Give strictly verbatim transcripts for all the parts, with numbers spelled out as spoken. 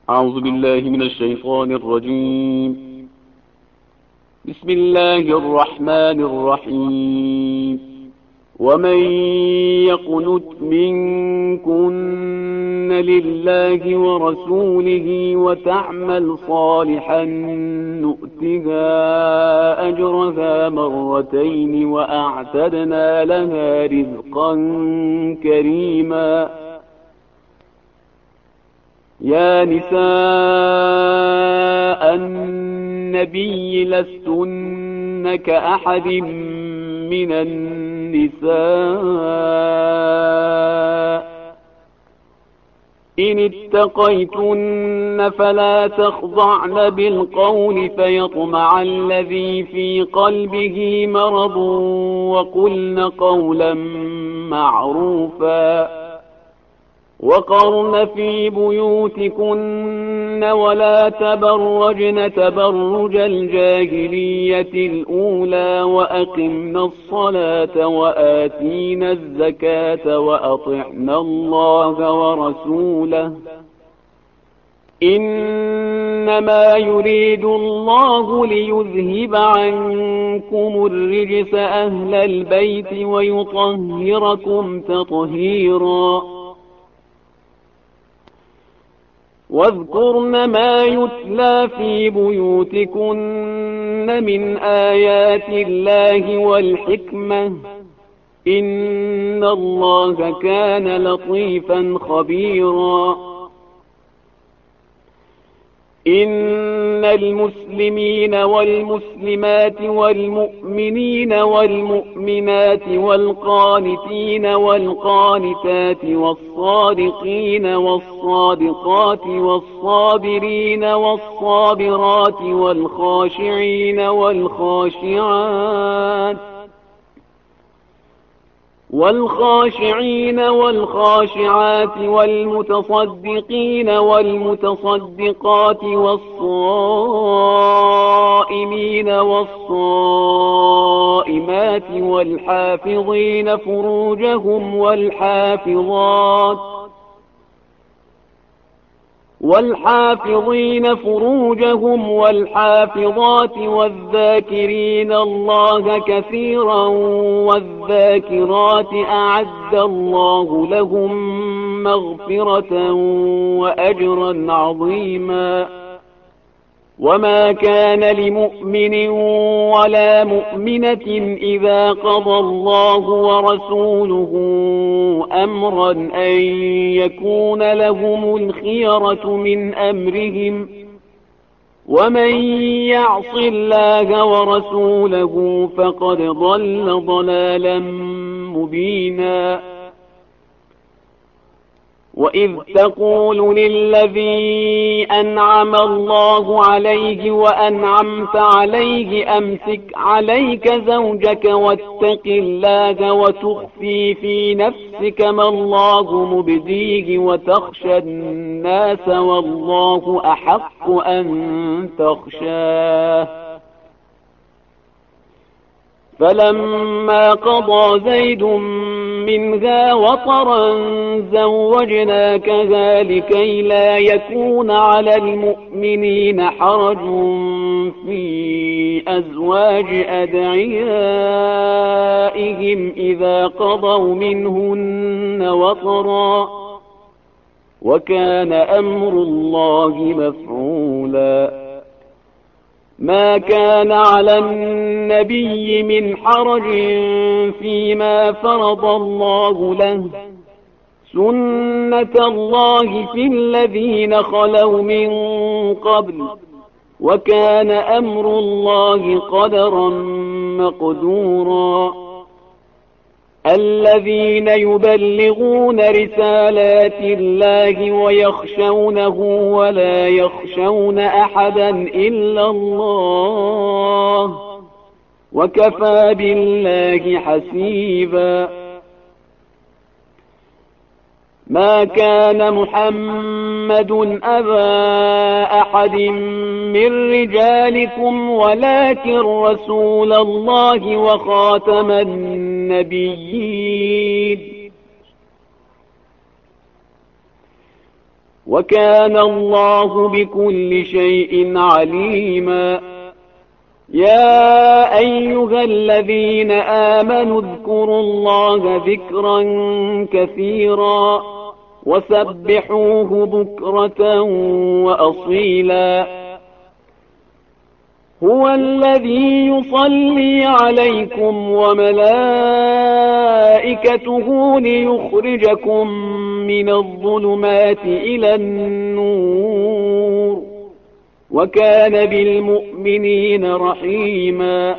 أعوذ بالله من الشيطان الرجيم. بسم الله الرحمن الرحيم. ومن يقنت منكن لله ورسوله وتعمل صالحا نؤتها أجرها مرتين وأعتدنا لها رزقا كريما. يا نساء النبي لستن كأحد من النساء إن اتقيتن فلا تخضعن بالقول فيطمع الذي في قلبه مرض وقلن قولا معروفا. وقرن في بيوتكن ولا تبرجن تبرج الجاهلية الأولى وأقمن الصلاة وآتينا الزكاة وأطعنا الله ورسوله إنما يريد الله ليذهب عنكم الرجس أهل البيت ويطهركم تطهيرا. واذكرن ما يتلى في بيوتكن من آيات الله والحكمة إن الله كان لطيفا خبيرا. إن المسلمين والمسلمات والمؤمنين والمؤمنات والقانتين والقانتات والصادقين والصادقات والصابرين والصابرات والخاشعين والخاشعات والخاشعين والخاشعات والمتصدقين والمتصدقات والصائمين والصائمات والحافظين فروجهم والحافظات والحافظين فروجهم والحافظات والذاكرين الله كثيرا والذاكرات أعد الله لهم مغفرة وأجرا عظيما. وما كان لمؤمن ولا مؤمنة إذا قضى الله ورسوله أمرا أن يكون لهم الخيرة من أمرهم ومن يعص الله ورسوله فقد ضل ضلالا مبينا. وإذ تقول للذي أنعم الله عليه وأنعمت عليه أمسك عليك زوجك واتق الله وتخفي في نفسك ما الله مبديه وتخشى الناس والله أحق أن تخشاه. فلما قضى زيد منها وطرا زوجناكها لكي لا يكون على المؤمنين حرج في أزواج أدعيائهم إذا قضوا منهن وطرا وكان أمر الله مفعولا. ما كان على النبي من حرج فيما فرض الله له سنة الله في الذين خلوا من قبل وكان أمر الله قدرا مقدورا. الذين يبلغون رسالات الله ويخشونه ولا يخشون أحدا إلا الله وكفى بالله حسيبا. ما كان محمد أبا أحد من رجالكم ولكن رسول الله وخاتم النبيين. وكان الله بكل شيء عليما. يا أيها الذين آمنوا اذكروا الله ذكرا كثيرا وسبحوه بكرة وأصيلا. هو الذي يصلي عليكم وملائكته ليخرجكم من الظلمات إلى النور، وكان بالمؤمنين رحيما.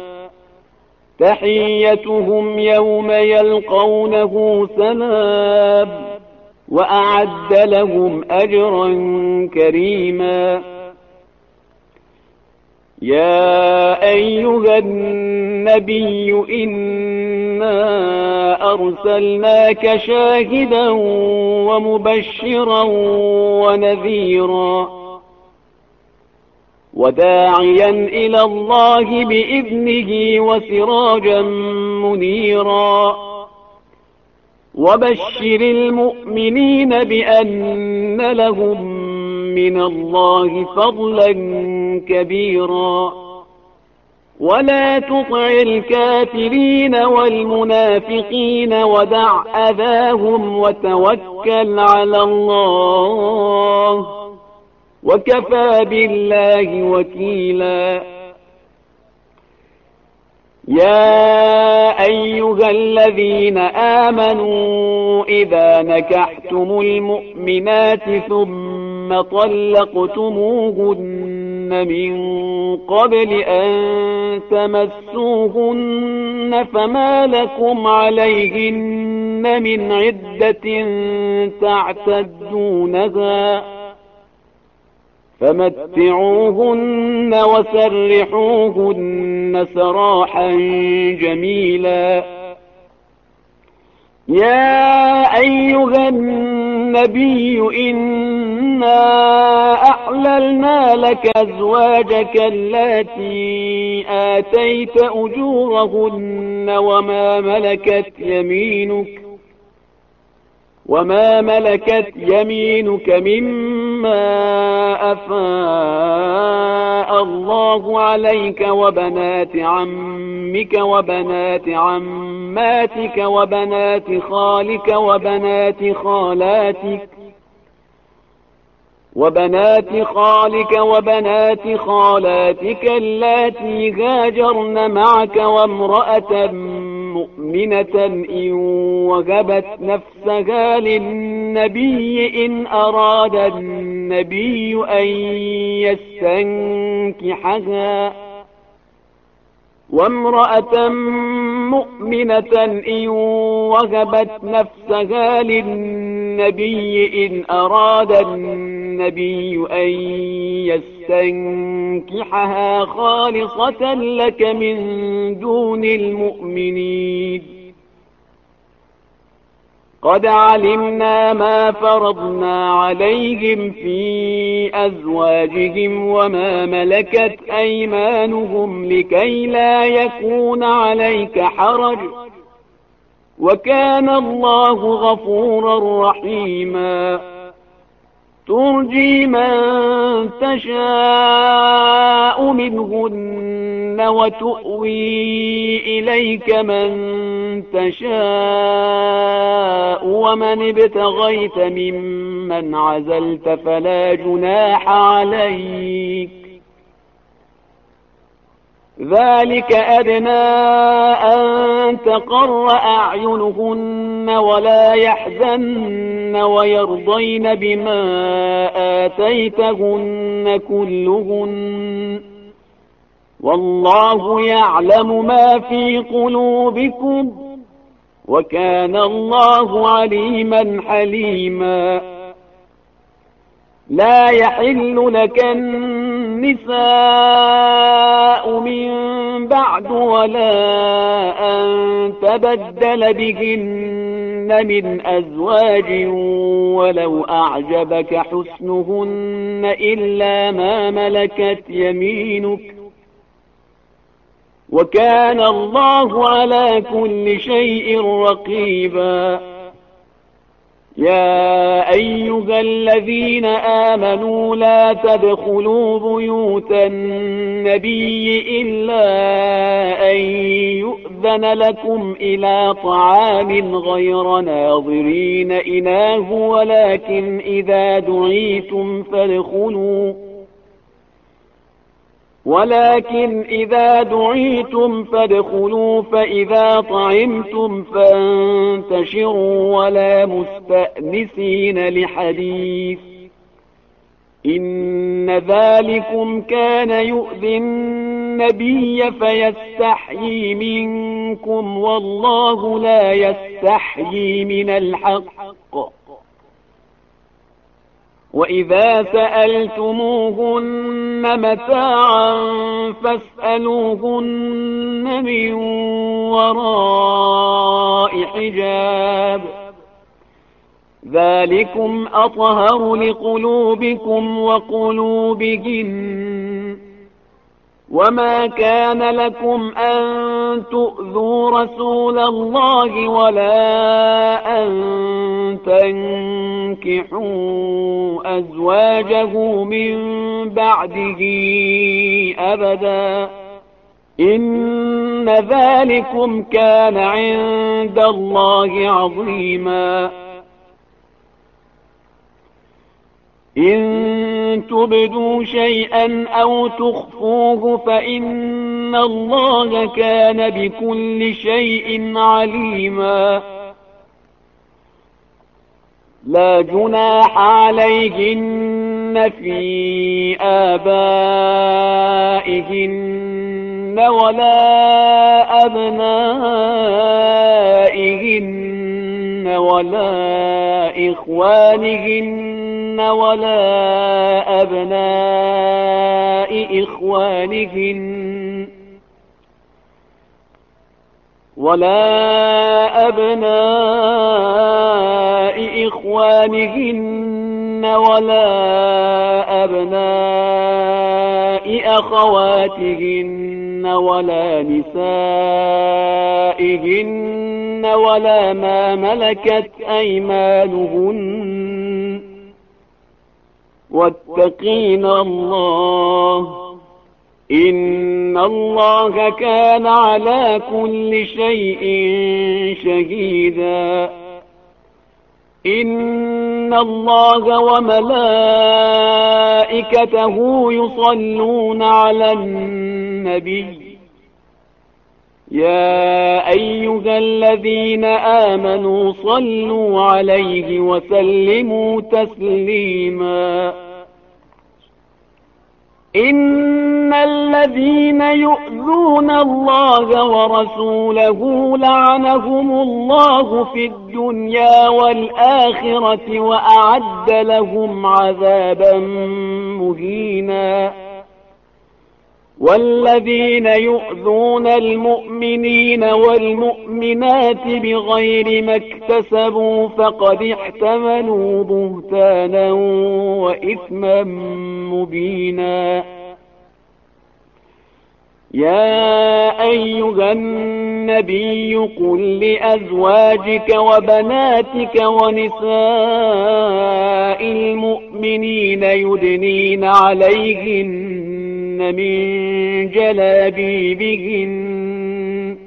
تحيتهم يوم يلقونه سلام، وأعد لهم أجرا كريما. يا أيها النبي إنا أرسلناك شاهدا ومبشرا ونذيرا وداعيا إلى الله بإذنه وسراجا منيرا. وبشر المؤمنين بأن لهم من الله فضلا كبيرا. ولا تطع الكافرين والمنافقين ودع أذاهم وتوكل على الله، وكفى بالله وكيلا. يا أيها الذين آمنوا إذا نكحتم المؤمنات ثم طلقتموهن من قبل أن تمسوهن فما لكم عليهن من عدة تعتدونها، فمتعوهن وسرحوهن سراحا جميلا. يا أيها النبي إنا أحللنا لك أزواجك اللاتي آتيت أجورهن وما ملكت يمينك وما ملكت يمينك مما أفاء الله عليك وبنات عمك وبنات عماتك وبنات خالك وبنات خالاتك وبنات خالك وبنات خالاتك اللاتي هاجرن معك وامرأة مؤمنة إن وهبت نفسها للنبي إن أراد النبي أن يستنكحها وامرأة مؤمنة إن وهبت نفسها للنبي إن أراد النبي أن يستنكحها خالصة لك من دون المؤمنين. قد علمنا ما فرضنا عليهم في أزواجهم وما ملكت أيمانهم لكي لا يكون عليك حرج، وكان الله غفورا رحيما. ترجي من تشاء منهن وتؤوي إليك من تشاء ومن ابتغيت ممن عزلت فلا جناح عليك، ذلك أدنى أن تقر أعينهن ولا يحزن ويرضين بما آتيتهن كلهن، والله يعلم ما في قلوبكم وكان الله عليما حليما. لا يحل لك النساء من بعد ولا أن تبدل بهن من أزواج ولو أعجبك حسنهن إلا ما ملكت يمينك، وكان الله على كل شيء رقيبا. يا أيها الذين آمنوا لا تدخلوا بيوت النبي إلا أن يؤذن لكم إلى طعام غير ناظرين إناه ولكن إذا دعيتم فادخلوا ولكن إذا دعيتم فادخلوا فإذا طعمتم فانتشروا ولا مستأنسين لحديث إن ذلكم كان يؤذي النبي فيستحيي منكم والله لا يستحيي من الحق وإذا سألتموهن متاعا فاسألوهن من وراء حجاب ذلكم أطهر لقلوبكم وقلوبهن وما كان لكم أن تؤذوا رسول الله ولا أن تنكحوا أزواجه من بعده أبدا إن ذلكم كان عند الله عظيما إن تبدوا شيئا أو تخفوه فإن الله كان بكل شيء عليما لا جناح عليهن في آبائهن ولا أبنائهن ولا إخوانهن ولا أبناء إخوانهن ولا أبناء إخوانهن ولا أبناء أخواتهن ولا نسائهن ولا ما ملكت أيمانهن واتقين الله إن الله كان على كل شيء شهيدا إن الله وملائكته يصلون على النبي يا أيها الذين آمنوا صلوا عليه وسلموا تسليما إن الذين يؤذون الله ورسوله لعنهم الله في الدنيا والآخرة وأعد لهم عذابا مهينا والذين يؤذون المؤمنين والمؤمنات بغير ما اكتسبوا فقد احتملوا بهتانا وإثما مبينا يا أيها النبي قل لأزواجك وبناتك ونساء المؤمنين يدنين عليهن من جلابيبهن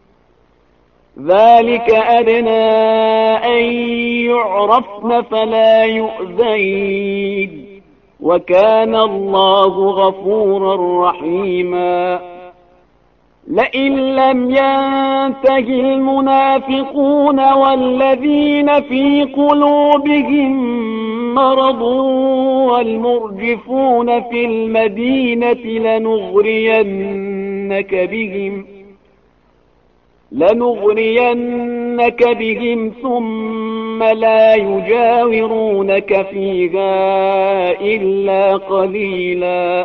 ذلك أدنى أن يعرفن فلا يؤذين وكان الله غفورا رحيما لئن لم ينته المنافقون والذين في قلوبهم مرض والمرجفون في المدينة لنغرينك بهم لنغرينك بهم ثم لا يجاورونك فيها إلا قليلا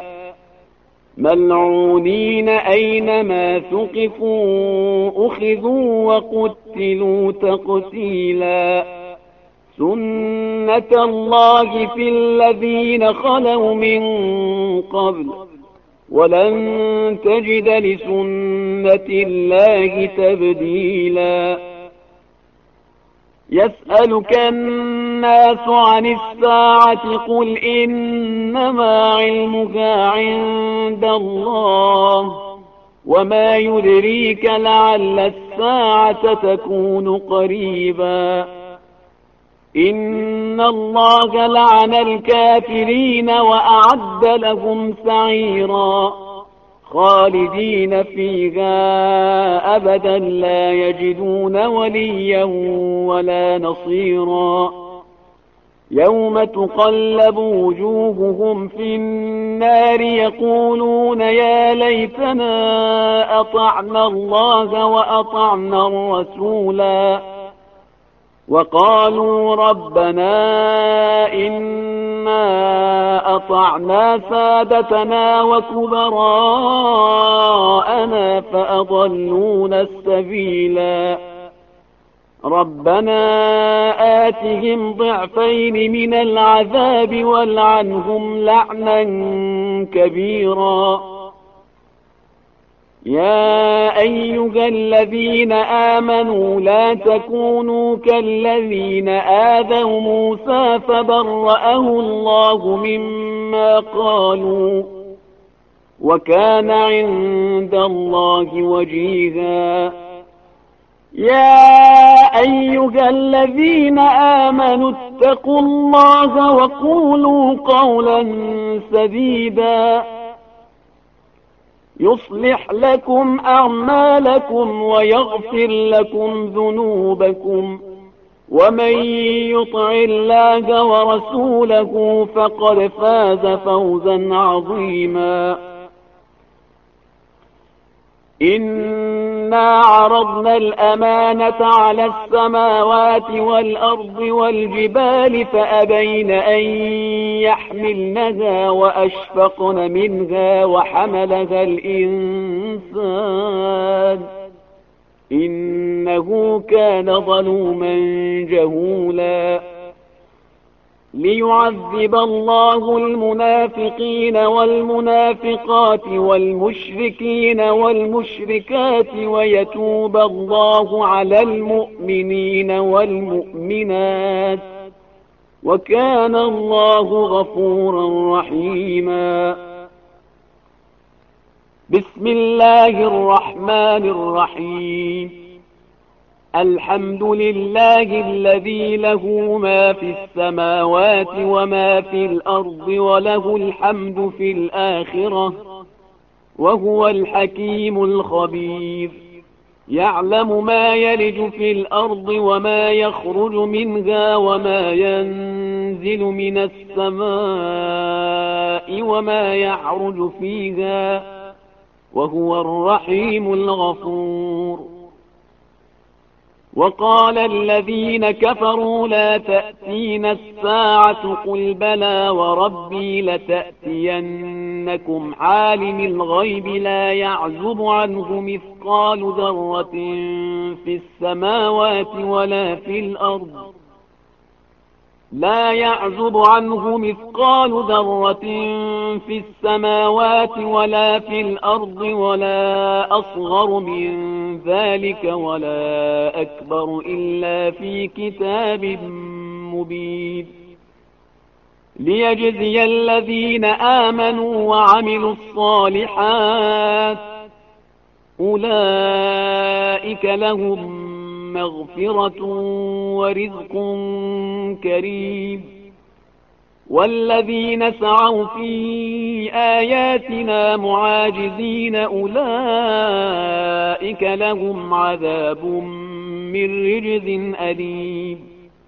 ملعونين أينما ثقفوا أخذوا وقتلوا تقتيلا سنة الله في الذين خلوا من قبل ولن تجد لسنة الله تبديلا يسألك الناس عن الساعة قل إنما علمها عند الله وما يدريك لعل الساعة تكون قريبا إن الله لعن الكافرين وأعد لهم سعيرا خالدين فيها أبدا لا يجدون وليا ولا نصيرا يوم تقلب وجوههم في النار يقولون يا ليتنا أطعنا الله وأطعنا الرسولا وقالوا ربنا إنا أطعنا سادتنا وكبراءنا فأضلونا السبيلا ربنا آتهم ضعفين من العذاب والعنهم لعنا كبيرا يا أيها الذين آمنوا لا تكونوا كالذين آذوا موسى فبرأه الله مما قالوا وكان عند الله وجيها يا أيها الذين آمنوا اتقوا الله وقولوا قولا سديدا يصلح لكم أعمالكم ويغفر لكم ذنوبكم ومن يطع الله ورسوله فقد فاز فوزا عظيما إنا عرضنا الأمانة على السماوات والأرض والجبال فأبين أن يحملنها وأشفقن منها وحملها الإنسان إنه كان ظلوما جهولا ليعذب الله المنافقين والمنافقات والمشركين والمشركات ويتوب الله على المؤمنين والمؤمنات وكان الله غفورا رحيما بسم الله الرحمن الرحيم الحمد لله الذي له ما في السماوات وما في الأرض وله الحمد في الآخرة وهو الحكيم الخبير يعلم ما يلج في الأرض وما يخرج منها وما ينزل من السماء وما يعرج فيها وهو الرحيم الغفور وقال الذين كفروا لا تأتينا الساعة قل بلى وربي لتأتينكم عالم الغيب لا يعزب عنه مثقال ذرة في السماوات ولا في الأرض لا يعزب عنه مثقال ذرة في السماوات ولا في الأرض ولا أصغر من ذلك ولا أكبر إلا في كتاب مبين ليجزي الذين آمنوا وعملوا الصالحات أولئك لهم مغفرة ورزق كريم والذين سعوا في آياتنا معاجزين أولئك لهم عذاب من رجز أليم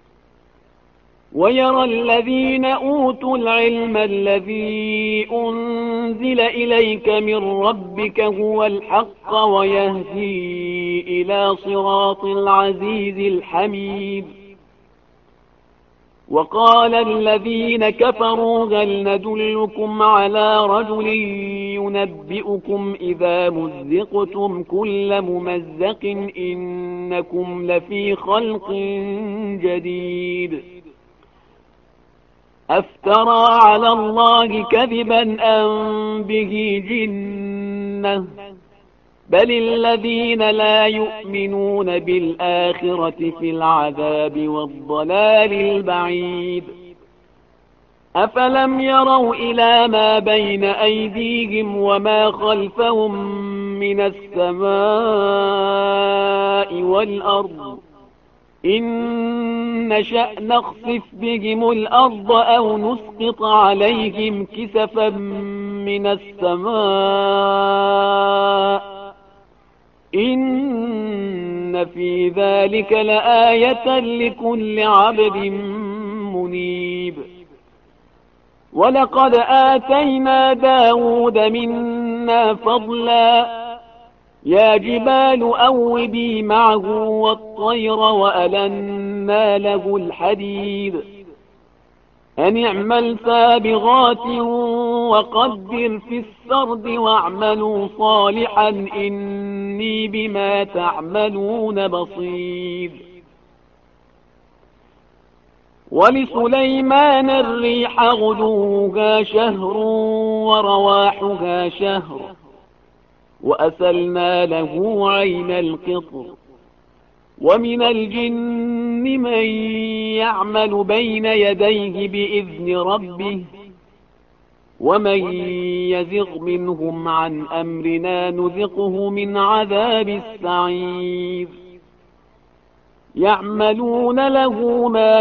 ويرى الذين أوتوا العلم الذي أنزل إليك من ربك هو الحق ويهدي إلى صراط العزيز الحميد وقال الذين كفروا هل ندلكم على رجل ينبئكم إذا مزقتم كل ممزق إنكم لفي خلق جديد أفترى على الله كذبا أم به جنة بل الذين لا يؤمنون بالآخرة في العذاب والضلال البعيد. أفلم يروا إلى ما بين أيديهم وما خلفهم من السماء والأرض إن نشأ نخسف بهم الأرض أو نسقط عليهم كسفا من السماء إن في ذلك لآية لكل عبد منيب. ولقد آتينا داود منا فضلا يا جبال أوبي معه والطير وألنا له الحديد أن اعمل سابغات وقدر في السرد واعملوا صالحا إني بما تعملون بصير. ولسليمان الريح غدوها شهر ورواحها شهر وأسلنا له عين القطر ومن الجن من يعمل بين يديه بإذن ربه ومن يزغ منهم عن أمرنا نذقه من عذاب السعير. يعملون له ما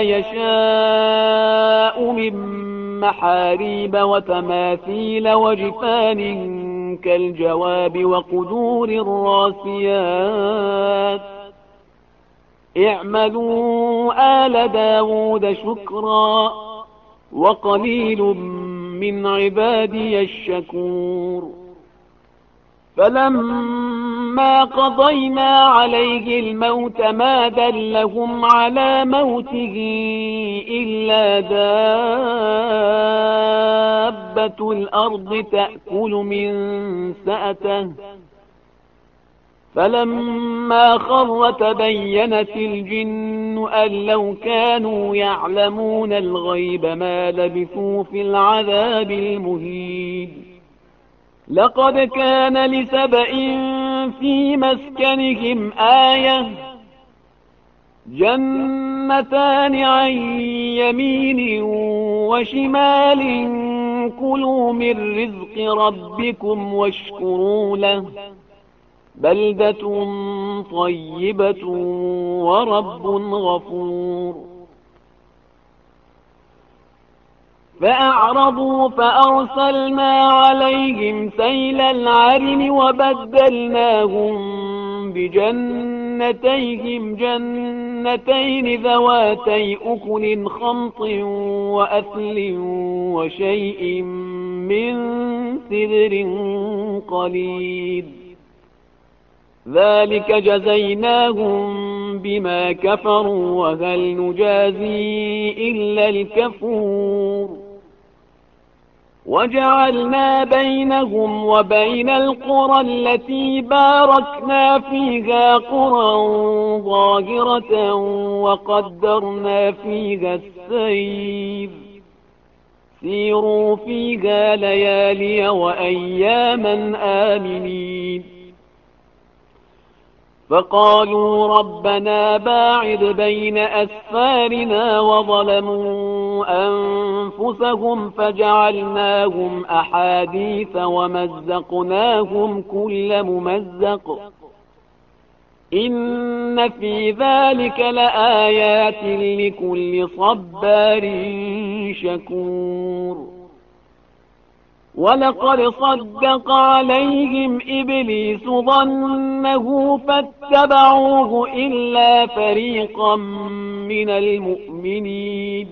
يشاء من محاريب وتماثيل وجفان كالجواب وقدور الراسيات اعملوا آل داود شكرا وقليل من عبادي الشكور. فلما قضينا عليه الموت ما دلهم على موته إلا دابة الأرض تأكل من سأته فلما خر تبينت الجن أن لو كانوا يعلمون الغيب ما لبثوا في العذاب المهين. لقد كان لسبإ في مسكنهم آية جنتان عن يمين وشمال كلوا من رزق ربكم واشكروا له بلدة طيبة ورب غفور. فأعرضوا فأرسلنا عليهم سيل العرم وبدلناهم بجنتيهم جنتين ذواتي أكل خمط وأثل وشيء من سدر قليل ذلك جزيناهم بما كفروا وهل نجازي إلا الكفور. وجعلنا بينهم وبين القرى التي باركنا فيها قرى ظاهرة وقدرنا فيها السير سيروا فيها ليالي وأياما آمنين. فقالوا ربنا باعد بين أسفارنا وظلموا أنفسهم فجعلناهم أحاديث ومزقناهم كل ممزق إن في ذلك لآيات لكل صبار شكور. ولقد صدق عليهم إبليس ظنه فاتبعوه إلا فريقا من المؤمنين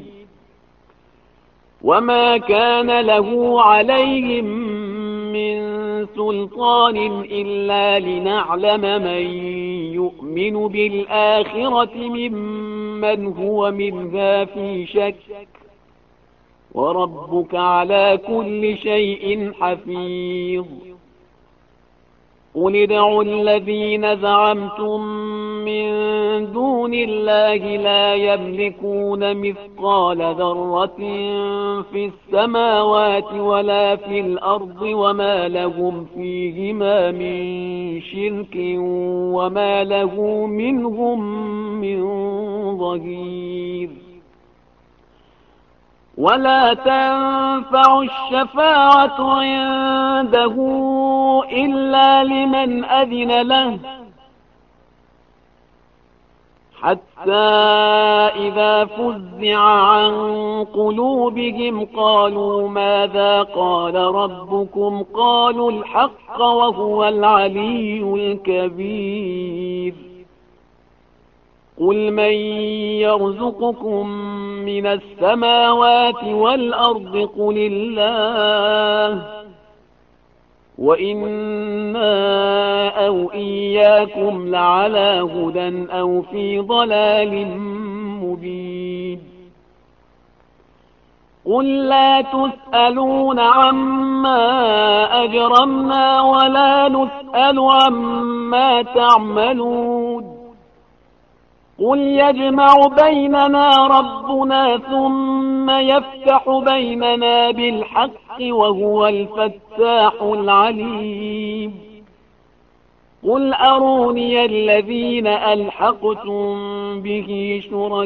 وما كان له عليهم من سلطان إلا لنعلم من يؤمن بالآخرة ممن هو منها في شك وربك على كل شيء حفيظ. قل ادعوا الذين زعمتم من دون الله لا يملكون مثقال ذرة في السماوات ولا في الأرض وما لهم فيهما من شرك وما له منهم من ظهير. ولا تنفع الشفاعة عنده إلا لمن أذن له، حتى إذا فزع عن قلوبهم قالوا ماذا قال ربكم قالوا الحق وهو العلي الكبير. قل من يرزقكم من السماوات والأرض قل الله وإنا أو إياكم لعلى هدى أو في ضلال مبين. قل لا تسألون عما أجرمنا ولا نسأل عما تعملون. قل يجمع بيننا ربنا ثم يفتح بيننا بالحق وهو الفتاح العليم. قل أروني الذين ألحقتم به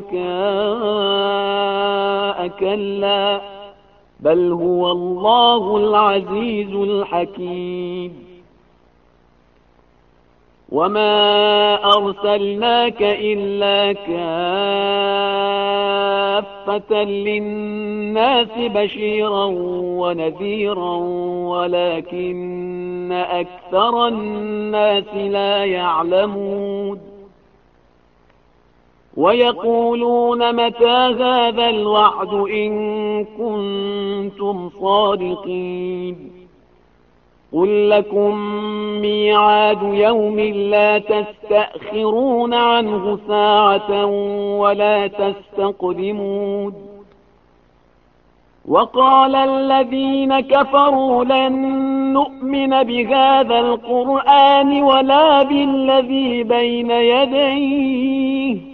شركاء كلا بل هو الله العزيز الحكيم. وما أرسلناك إلا كافة للناس بشيرا ونذيرا ولكن أكثر الناس لا يعلمون. ويقولون متى هذا الوعد إن كنتم صادقين. قل لكم ميعاد يوم لا تستأخرون عنه ساعة ولا تستقدمون. وقال الذين كفروا لن نؤمن بهذا القرآن ولا بالذي بين يديه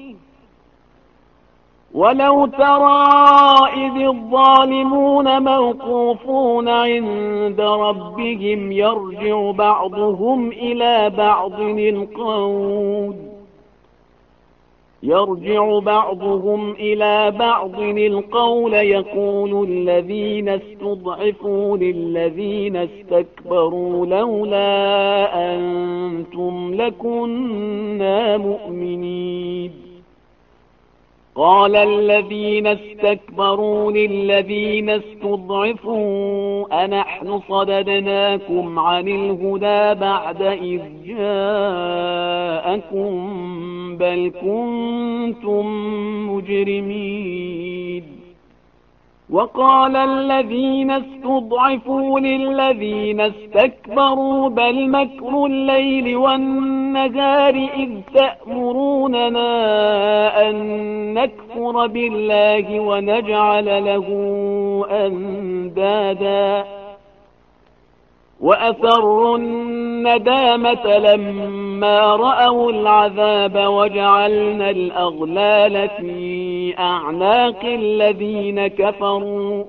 ولو ترى إذ الظالمون موقوفون عند ربهم يرجع بعضهم إلى بعض القول يرجع بعضهم إلى بعض القول يقول الذين استضعفوا للذين استكبروا لولا أنتم لكنا مؤمنين. قال الذين استكبروا للذين استضعفوا أنحن صددناكم عن الهدى بعد إذ جاءكم بل كنتم مجرمين. وقال الذين استضعفوا للذين استكبروا بل مكر الليل والنهار إذ تأمروننا أن نكفر بالله ونجعل له أندادا وأسروا الندامة لما رأوا العذاب وجعلنا الأغلال في أعناق الذين كفروا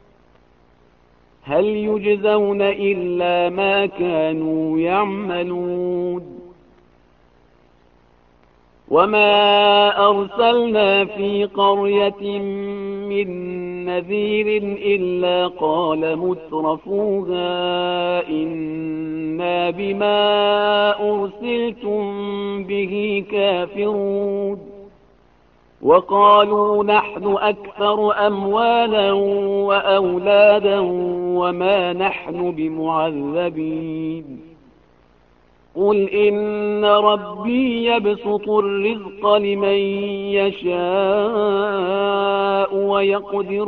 هل يجزون إلا ما كانوا يعملون. وما أرسلنا في قرية من نذير إلا قال مترفوها إنا بما أرسلتم به كافرون. وقالوا نحن أكثر أموالا وأولادا وما نحن بمعذبين. قل إن ربي يبسط الرزق لمن يشاء ويقدر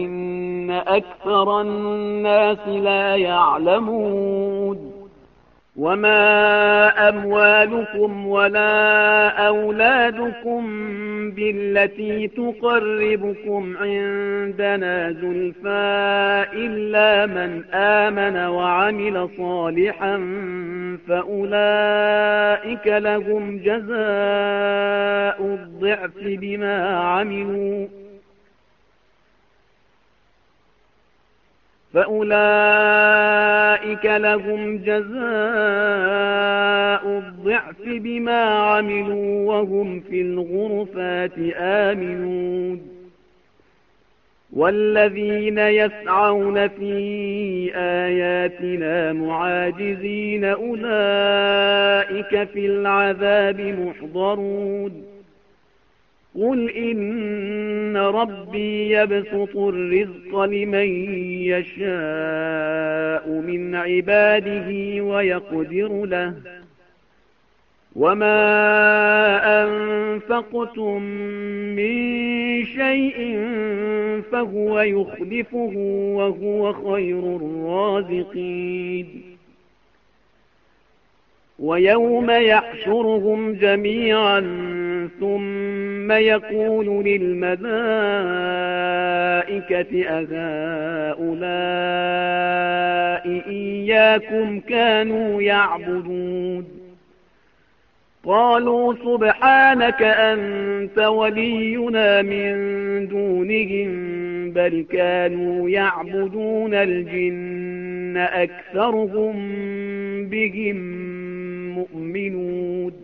ولكن أكثر الناس لا يعلمون. وما أموالكم ولا أولادكم بالتي تقربكم عندنا زلفى إلا من آمن وعمل صالحا فأولئك لهم جزاء الضعف بما عملوا فأولئك لهم جزاء الضعف بما عملوا وهم في الغرفات آمنون والذين يسعون في آياتنا معاجزين أولئك في العذاب محضرون قل إن ربي يبسط الرزق لمن يشاء من عباده ويقدر له وما أنفقتم من شيء فهو يخلفه وهو خير الرازقين ويوم يحشرهم جميعا ثم يقول للملائكة أهؤلاء إياكم كانوا يعبدون قالوا سبحانك أنت ولينا من دونهم بل كانوا يعبدون الجن أكثرهم بهم مؤمنون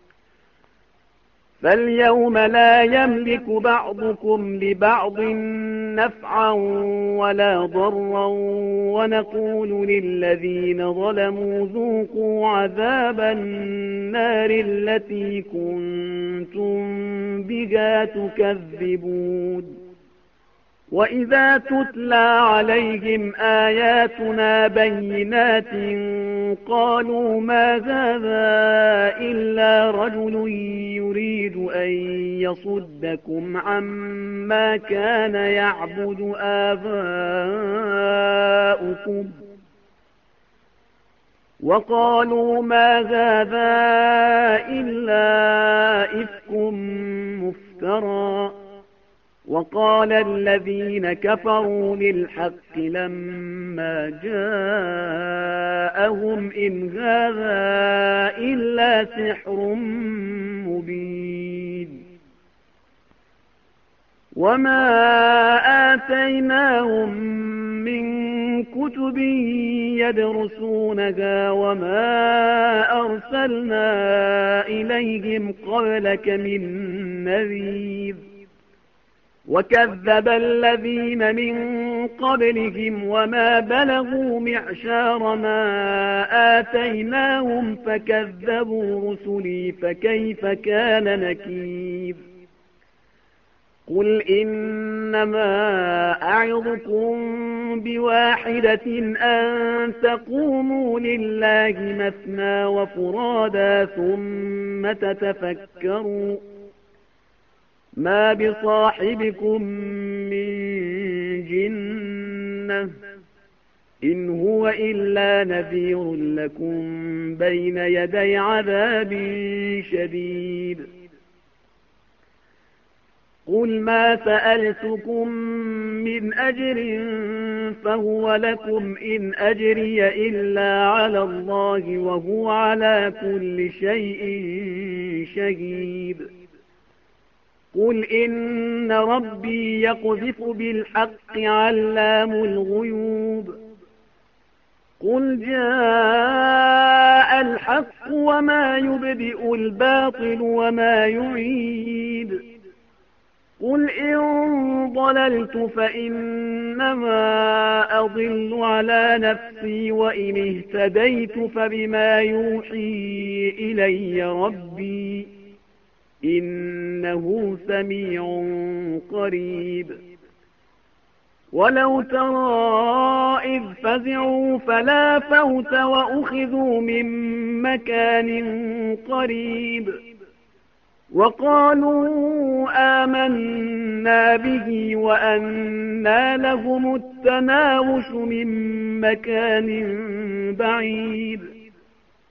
فاليوم لا يملك بعضكم لبعض نفعا ولا ضرا ونقول للذين ظلموا ذوقوا عذاب النار التي كنتم بها تكذبون وإذا تتلى عليهم آياتنا بينات قالوا ما هذا إلا رجل يريد أن يصدكم عما كان يعبد آباؤكم وقالوا ما هذا إلا إفك مفترى وقال الذين كفروا للحق لما جاءهم إن هذا إلا سحر مبين وما آتيناهم من كتب يدرسونها وما أرسلنا إليهم قبلك من نذير وكذب الذين من قبلهم وما بلغوا معشار ما آتيناهم فكذبوا رسلي فكيف كان نكير قل إنما أعظكم بواحدة أن تقوموا لله مثنى وفرادا ثم تتفكروا ما بصاحبكم من جنة إن هو إلا نذير لكم بين يدي عذاب شديد قل ما سألتكم من أجر فهو لكم إن أجري إلا على الله وهو على كل شيء شهيد قل إن ربي يقذف بالحق علام الغيوب قل جاء الحق وما يبدئ الباطل وما يعيد قل إن ضللت فإنما أضل على نفسي وإن اهتديت فبما يوحي إلي ربي إنه سميع قريب ولو ترى إذ فزعوا فلا فوت وأخذوا من مكان قريب وقالوا آمنا به وأنى لهم التناوش من مكان بعيد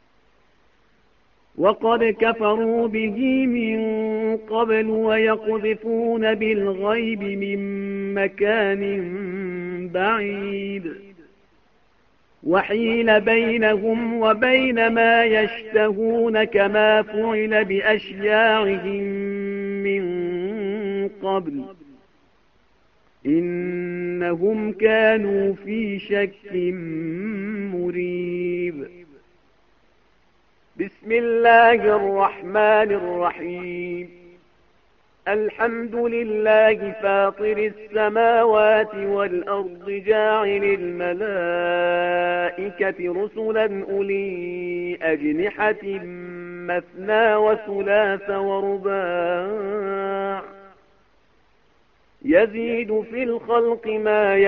وقد كفروا به من قبل ويقذفون بالغيب من مكان بعيد وحيل بينهم وبين ما يشتهون كما فعل بأشياعهم من قبل إنهم كانوا في شك مريب. بسم الله الرحمن الرحيم. الحمد لله فاطر السماوات والأرض جاعل الملائكة رسلا أولي أجنحة مثنى وثلاث ورباع يزيد في الخلق ما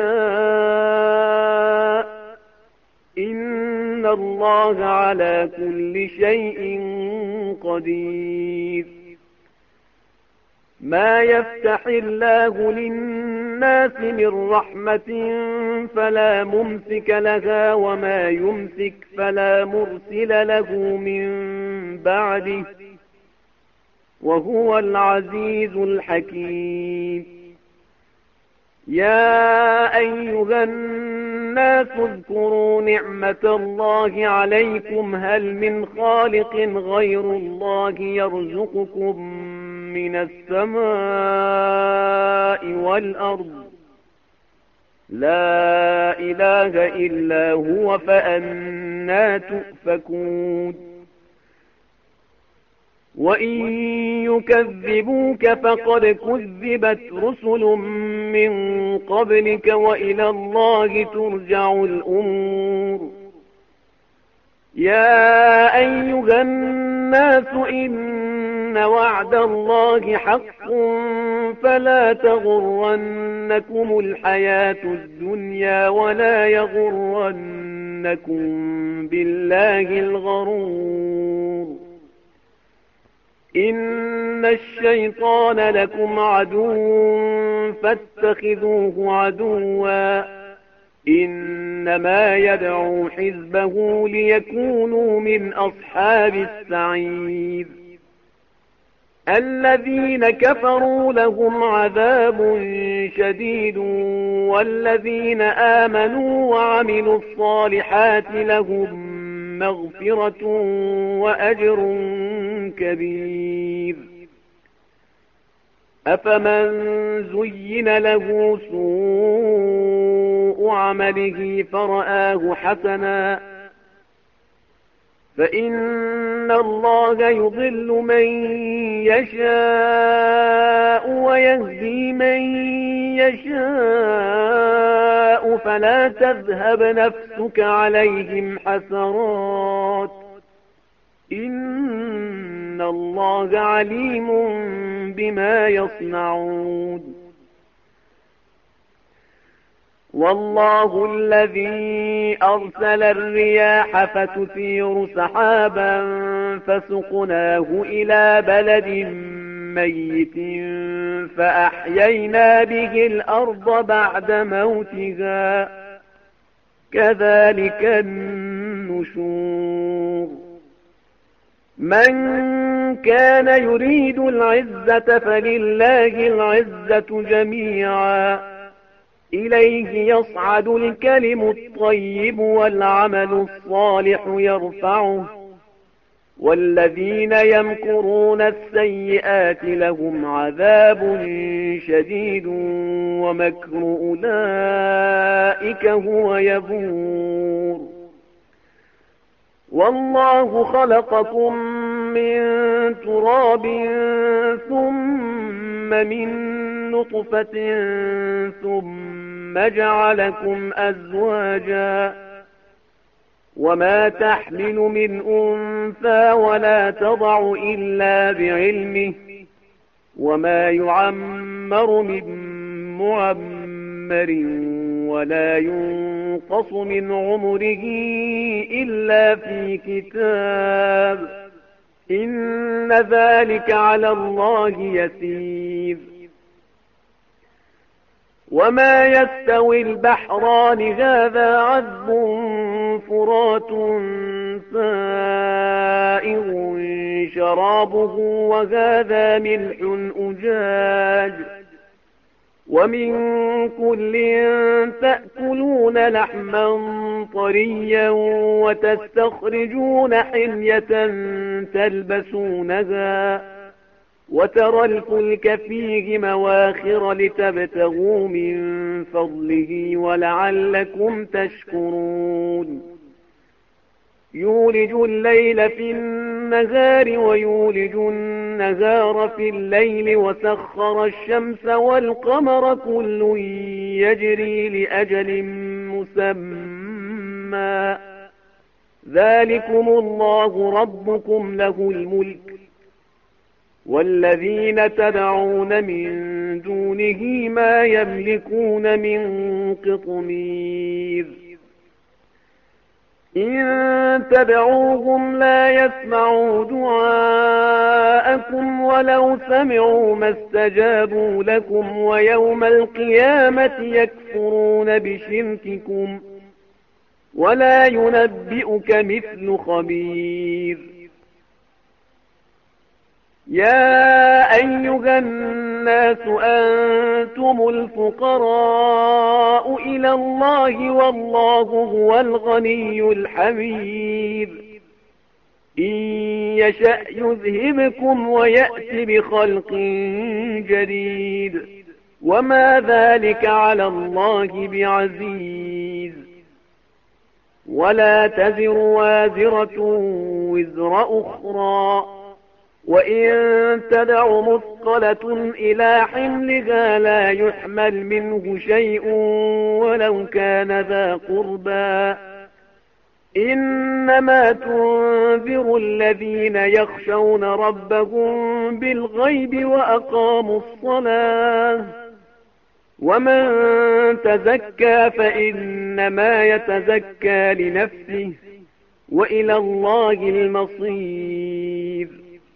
يشاء إن الله على كل شيء قدير. ما يفتح الله للناس من رحمة فلا ممسك لها وما يمسك فلا مرسل له من بعده وهو العزيز الحكيم. يا أيها الناس اذكروا نعمة الله عليكم هل من خالق غير الله يرزقكم من السماء والأرض لا إله إلا هو فأنى تؤفكون. وإن يكذبوك فقد كذبت رسل من قبلك وإلى الله ترجع الأمور. يا أيها الناس إن وعد الله حق فلا تغرنكم الحياة الدنيا ولا يغرنكم بالله الغرور. إن الشيطان لكم عدو فاتخذوه عدوا إنما يدعو حزبه ليكونوا من أصحاب السعير. الذين كفروا لهم عذاب شديد والذين آمنوا وعملوا الصالحات لهم مغفرة وأجر كبير. أفمن زين له سوء عمله فرآه حسنا فإن الله يضل من يشاء ويهدي من يشاء فلا تذهب نفسك عليهم حسرات إن الله عليم بما يصنعون. والله الذي أرسل الرياح فتثير سحابا فسقناه إلى بلد ميت فأحيينا به الأرض بعد موتها كذلك النشور. من كان يريد العزة فلله العزة جميعا إليه يصعد الكلم الطيب والعمل الصالح يرفعه والذين يمكرون السيئات لهم عذاب شديد ومكر أولئك هو يبور. والله خلقكم من تراب ثم من نطفة ثم جعلكم أزواجا وما تحمل من أنثى ولا تضع إلا بعلمه وما يعمر من معمر ولا ينقص من عمره إلا في كتاب إن ذلك على الله يسير. وما يستوي البحران هذا عذب فرات سائغ شرابه وهذا ملح أجاج ومن كل تأكلون لحما طريا وتستخرجون حلية تلبسونها وترى الفلك فيه مواخر لتبتغوا من فضله ولعلكم تشكرون يولج الليل في النهار ويولج النهار في الليل وسخر الشمس والقمر كل يجري لأجل مسمى ذلكم الله ربكم له الملك والذين تدعون من دونه ما يملكون من قطمير إن تدعوهم لا يسمعوا دعاءكم ولو سمعوا ما استجابوا لكم ويوم القيامة يكفرون بشرككم ولا ينبئك مثل خبير يا أيها الناس أنتم الفقراء إلى الله والله هو الغني الحميد إن يشأ يذهبكم ويأتي بخلق جديد وما ذلك على الله بعزيز ولا تزر وازرة وزر أخرى وإن تدع مثقلة إلى حملها لا يحمل منه شيء ولو كان ذا قربى إنما تنذر الذين يخشون ربهم بالغيب وأقاموا الصلاة ومن تزكى فإنما يتزكى لنفسه وإلى الله المصير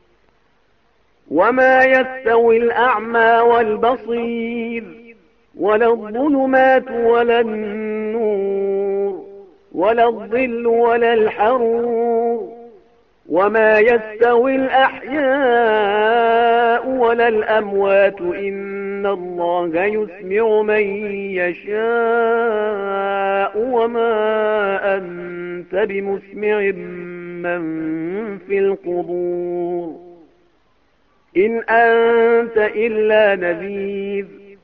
وما يستوي الأعمى والبصير ولا الظلمات ولا النور ولا الظل ولا الحرور وما يستوي الأحياء ولا الأموات إن الله يسمع من يشاء وما أنت بمسمع من في القبور إن أنت إلا نذير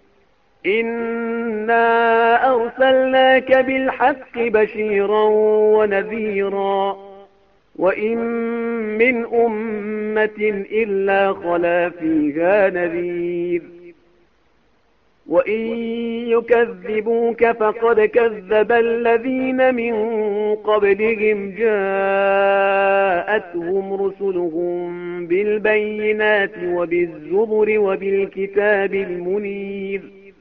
إنا أرسلناك بالحق بشيرا ونذيرا وإن من أمة إلا خلا فيها نذير وإن يكذبوك فقد كذب الذين من قبلهم جاءتهم رسلهم بالبينات وبالزبر وبالكتاب المنير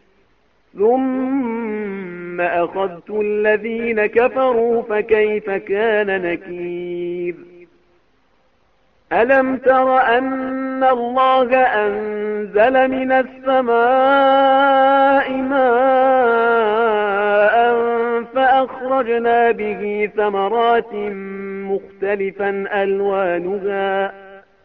ثم أخذت الذين كفروا فكيف كان نكير ألم تر أن الله أنزل من السماء ماء فأخرجنا به ثمرات مختلفا ألوانها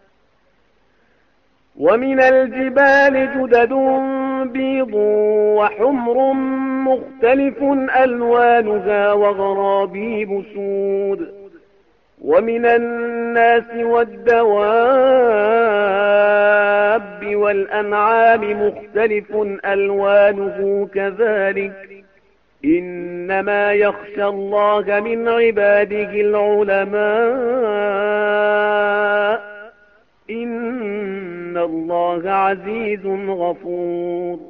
ومن الجبال جدد بيض وحمر مختلف ألوانها وغرابيب سود ومن الناس والدواب والأنعام مختلف ألوانه كذلك إنما يخشى الله من عباده العلماء إن الله عزيز غفور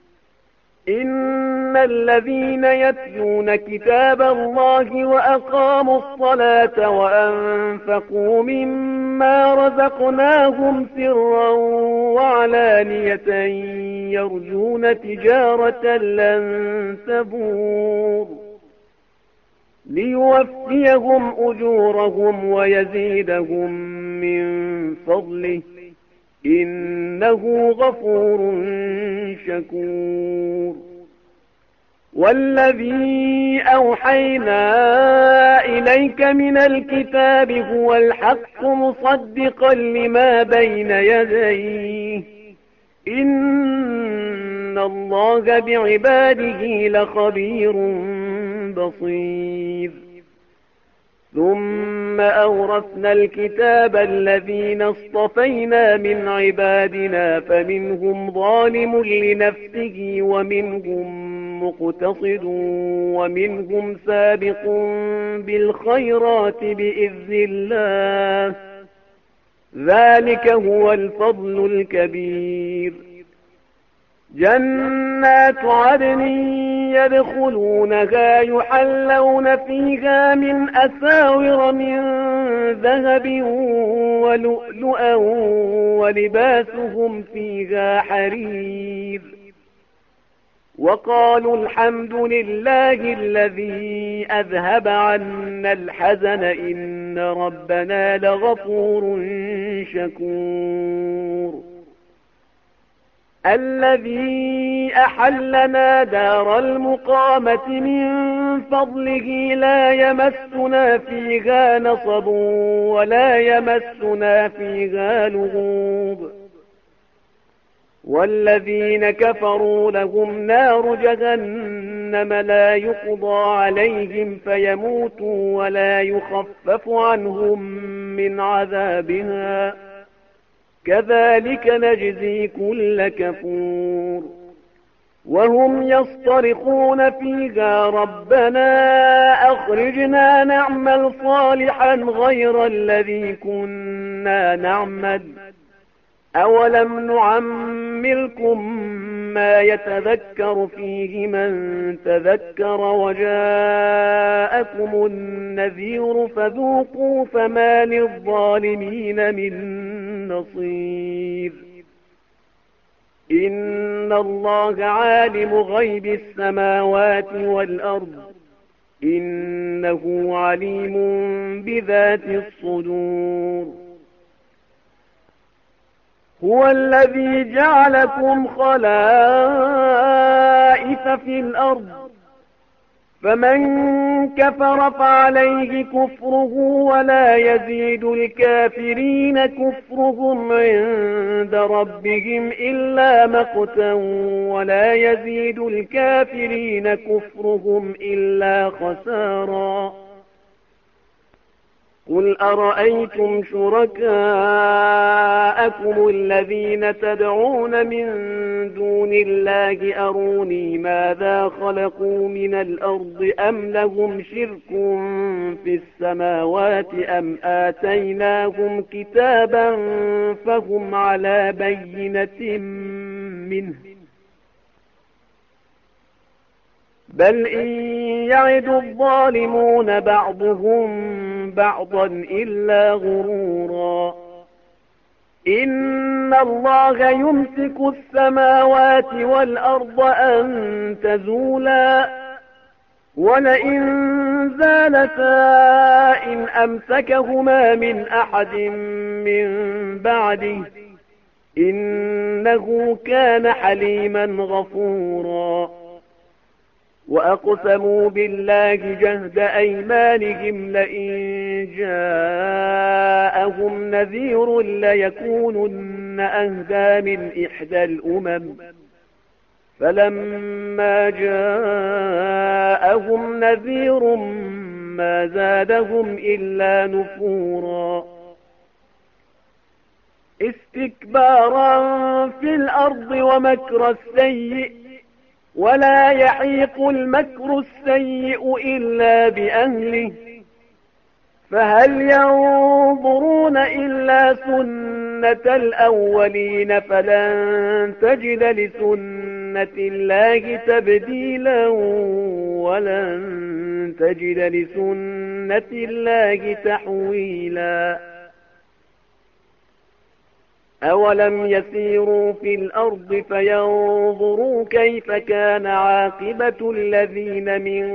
إن الذين يتلون كتاب الله وأقاموا الصلاة وأنفقوا مما رزقناهم سرا وعلانية يرجون تجارة لن تبور ليوفيهم أجورهم ويزيدهم من فضله إنه غفور شكور والذي أوحينا إليك من الكتاب هو الحق مصدقا لما بين يديه إن الله بعباده لخبير بصير ثم أورثنا الكتاب الذين اصطفينا من عبادنا فمنهم ظالم لنفسه ومنهم مقتصد ومنهم سابق بالخيرات بإذن الله ذلك هو الفضل الكبير جنات عدن يدخلونها يحلون فيها من أساور من ذهب ولؤلؤا ولباسهم فيها حرير وقالوا الحمد لله الذي أذهب عنا الحزن إن ربنا لغفور شكور الذي أحلنا دار المقامة من فضله لا يمسنا فيها نصب ولا يمسنا فيها لغوب والذين كفروا لهم نار جهنم لا يقضى عليهم فيموتوا ولا يخفف عنهم من عذابها كذلك نجزي كل كفور وهم يصطرخون فيها ربنا أخرجنا نعمل صالحا غير الذي كنا نعمل أولم نعمركم ما يتذكر فيه من تذكر وجاءكم النذير فذوقوا فما للظالمين من نصير إن الله عالم غيب السماوات والأرض إنه عليم بذات الصدور هو الذي جعلكم خلائف في الأرض فمن كفر فعليه كفره ولا يزيد الكافرين كفرهم عند ربهم إلا مقتا ولا يزيد الكافرين كفرهم إلا خسارا قل أرأيتم شركاءكم الذين تدعون من دون الله أروني ماذا خلقوا من الأرض أم لهم شرك في السماوات أم آتيناهم كتابا فهم على بينة منه بل إن يعد الظالمون بعضهم بعضا إلا غرورا إن الله يمسك السماوات والأرض أن تزولا ولئن زالتا إن أمسكهما من أحد من بعده إنه كان حليما غفورا وأقسموا بالله جهد أيمانهم لئن جاءهم نذير ليكونن أهدى من إحدى الأمم فلما جاءهم نذير ما زادهم إلا نفورا استكبارا في الأرض ومكر السيء ولا يحيق المكر السيء إلا بأهله فهل ينظرون إلا سنة الأولين فلن تجد لسنة الله تبديلا ولن تجد لسنة الله تحويلا أولم يسيروا في الأرض فينظروا كيف كان عاقبة الذين من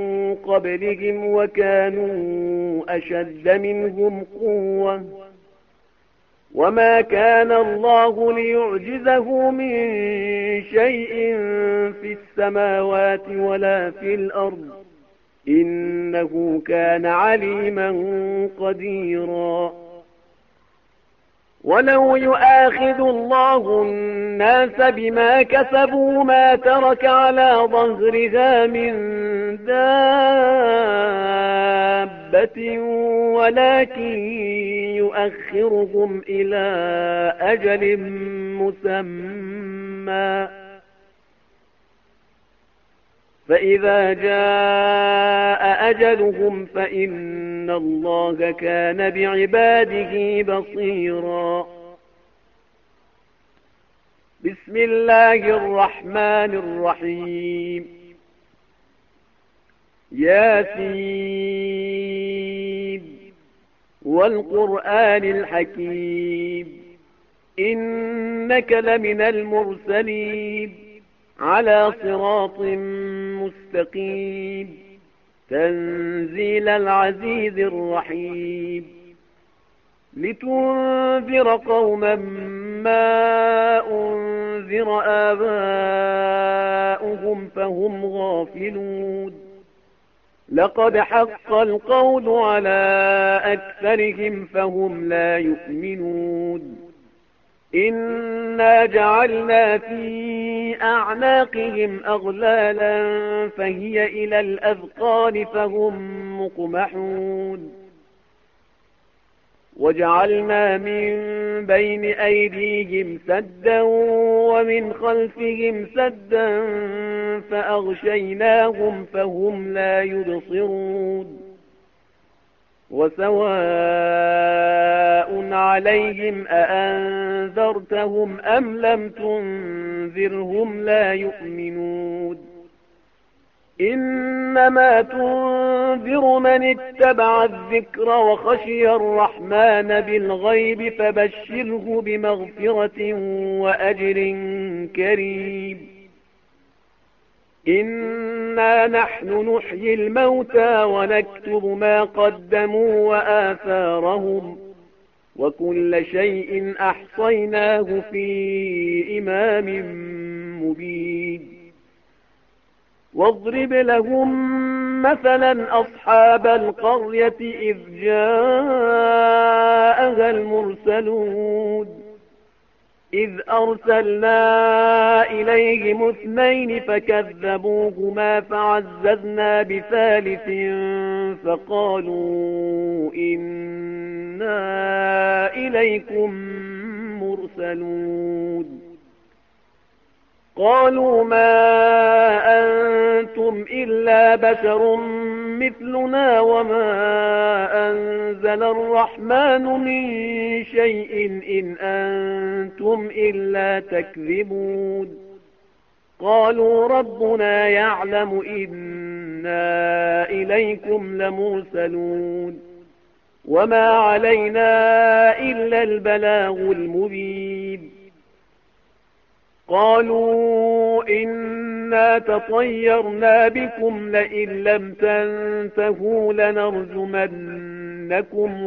قبلهم وكانوا أشد منهم قوة وما كان الله ليعجزه من شيء في السماوات ولا في الأرض إنه كان عليما قديرا ولو يؤاخذ الله الناس بما كسبوا ما ترك على ظهرها من دابة ولكن يؤخرهم إلى أجل مسمى فإذا جاء أجلهم فإن الله كان بعباده بصيرا بسم الله الرحمن الرحيم ياسين والقرآن الحكيم إنك لمن المرسلين على صراط مستقيم تنزيل العزيز الرحيم لتنذر قوما ما أنذر آباؤهم فهم غافلون لقد حق القول على أكثرهم فهم لا يؤمنون إنا جعلنا في أعناقهم أغلالا فهي إلى الأذقان فهم مقمحون وجعلنا من بين أيديهم سدا ومن خلفهم سدا فأغشيناهم فهم لا يبصرون وسواء عليهم أأنذرتهم أم لم تنذرهم لا يؤمنون إنما تنذر من اتبع الذكر وخشي الرحمن بالغيب فبشره بمغفرة وأجر كريم إنا نحن نحيي الموتى ونكتب ما قدموا وآثارهم وكل شيء أحصيناه في إمام مبين واضرب لهم مثلا أصحاب القرية إذ جاءها المرسلون إذ أرسلنا إليهم اثنين فكذبوهما فعززنا بثالث فقالوا إنا إليكم مرسلون قالوا ما أنتم إلا بشر مثلنا وما أنزل الرحمن من شيء إن أنتم إلا تكذبون قالوا ربنا يعلم إنا إليكم لمرسلون وما علينا إلا البلاغ المبين قالوا إنا تطيرنا بكم لئن لم تنتهوا لنرجمنكم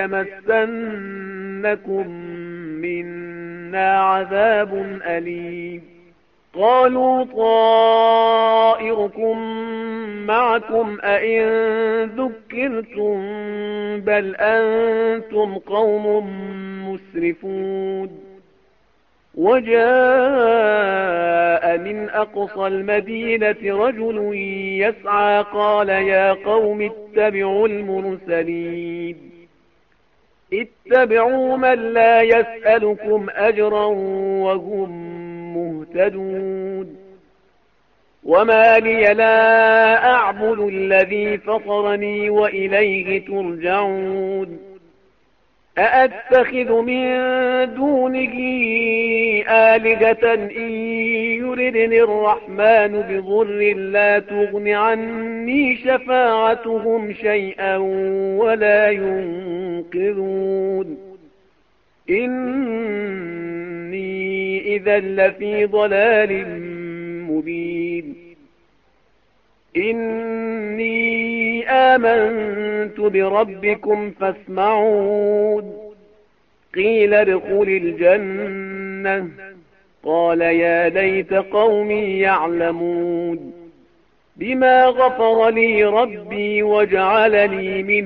وليمسنكم منا عذاب أليم قالوا طائركم معكم أئن ذكرتم بل أنتم قوم مسرفون وجاء من أقصى المدينة رجل يسعى قال يا قوم اتبعوا المرسلين اتبعوا من لا يسألكم أجرا وهم مهتدون وما لي لا أعبد الذي فطرني وإليه ترجعون أأتخذ من دونه آلهة إن يردني الرحمن بضر لا تغن عني شفاعتهم شيئا ولا ينقذون إني إذا لفي ضلال مبين إني آمنت بربكم فاسمعون قيل ادخل الجنة قال يا ليت قومي يعلمون بما غفر لي ربي وجعلني من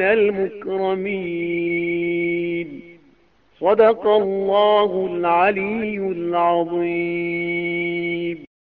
المكرمين صدق الله العلي العظيم.